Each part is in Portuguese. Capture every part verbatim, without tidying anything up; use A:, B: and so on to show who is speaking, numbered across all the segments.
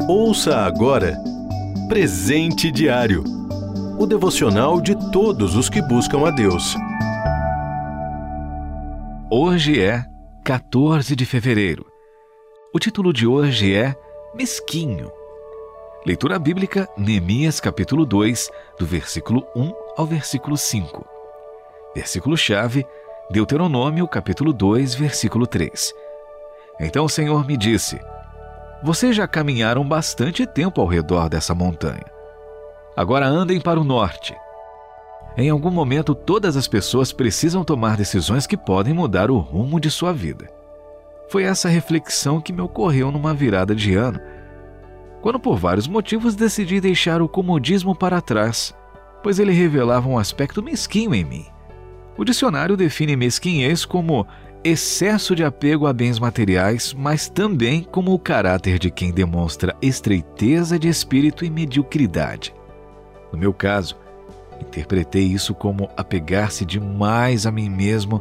A: Ouça agora Presente Diário, o devocional de todos os que buscam a Deus.
B: Hoje é quatorze de fevereiro. O título de hoje é Mesquinho. Leitura bíblica, Neemias capítulo dois, do versículo um ao versículo cinco. Versículo-chave, Deuteronômio capítulo dois, versículo três. Então o Senhor me disse: vocês já caminharam bastante tempo ao redor dessa montanha. Agora andem para o norte. Em algum momento, todas as pessoas precisam tomar decisões que podem mudar o rumo de sua vida. Foi essa reflexão que me ocorreu numa virada de ano, quando por vários motivos decidi deixar o comodismo para trás, pois ele revelava um aspecto mesquinho em mim. O dicionário define mesquinhez como excesso de apego a bens materiais, mas também como o caráter de quem demonstra estreiteza de espírito e mediocridade. No meu caso, interpretei isso como apegar-se demais a mim mesmo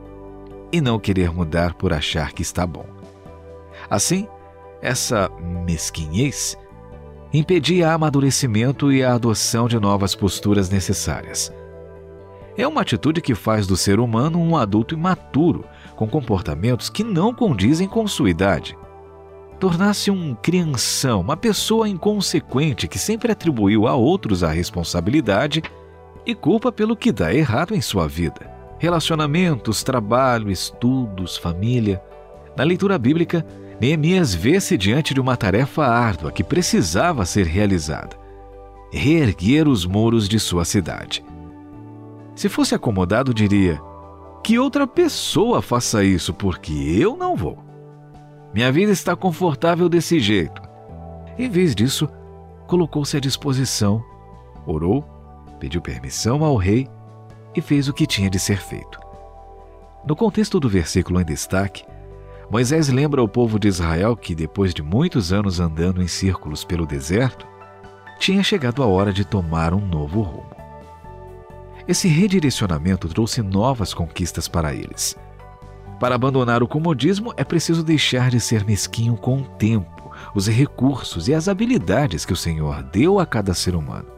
B: e não querer mudar por achar que está bom. Assim, essa mesquinhez impedia amadurecimento e a adoção de novas posturas necessárias. É uma atitude que faz do ser humano um adulto imaturo, com comportamentos que não condizem com sua idade. Tornar-se um crianção, uma pessoa inconsequente que sempre atribuiu a outros a responsabilidade e culpa pelo que dá errado em sua vida. Relacionamentos, trabalho, estudos, família. Na leitura bíblica, Neemias vê-se diante de uma tarefa árdua que precisava ser realizada: reerguer os muros de sua cidade. Se fosse acomodado, diria: que outra pessoa faça isso, porque eu não vou. Minha vida está confortável desse jeito. Em vez disso, colocou-se à disposição, orou, pediu permissão ao rei e fez o que tinha de ser feito. No contexto do versículo em destaque, Moisés lembra ao povo de Israel que, depois de muitos anos andando em círculos pelo deserto, tinha chegado a hora de tomar um novo rumo. Esse redirecionamento trouxe novas conquistas para eles. Para abandonar o comodismo, é preciso deixar de ser mesquinho com o tempo, os recursos e as habilidades que o Senhor deu a cada ser humano.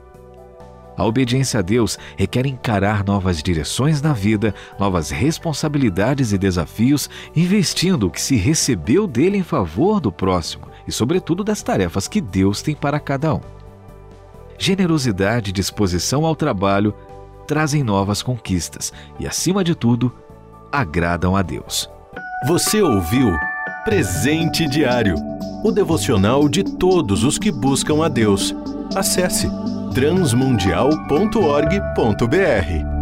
B: A obediência a Deus requer encarar novas direções na vida, novas responsabilidades e desafios, investindo o que se recebeu dele em favor do próximo e, sobretudo, das tarefas que Deus tem para cada um. Generosidade e disposição ao trabalho trazem novas conquistas e, acima de tudo, agradam a Deus.
A: Você ouviu Presente Diário, o devocional de todos os que buscam a Deus. Acesse transmundial ponto org ponto br.